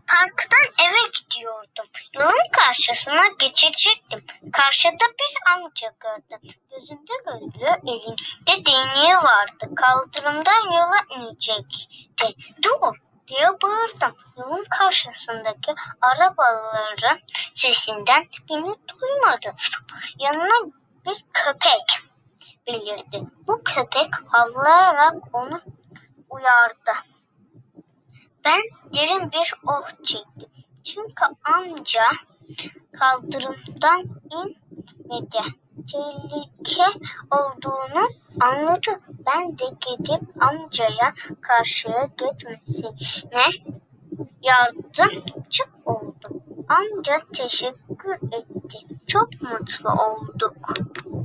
Parktan eve gidiyordum. Yolun karşısına geçecektim. Karşıda bir amca gördüm. Gözünde gözlüğü, elinde değneği vardı. Kaldırımdan yola inecekti. Dur diye bağırdım. Yolun karşısındaki arabaların sesinden beni duymadı. Yanına bir köpek belirdi. Bu köpek havlayarak onu uyardı. Ben derin bir oh çektim. Çünkü amca kaldırımdan inmedi. Tehlike olduğunu anladı. Ben de gidip amcaya karşıya geçmesine yardımcı oldum. Amca teşekkür etti. Çok mutlu olduk.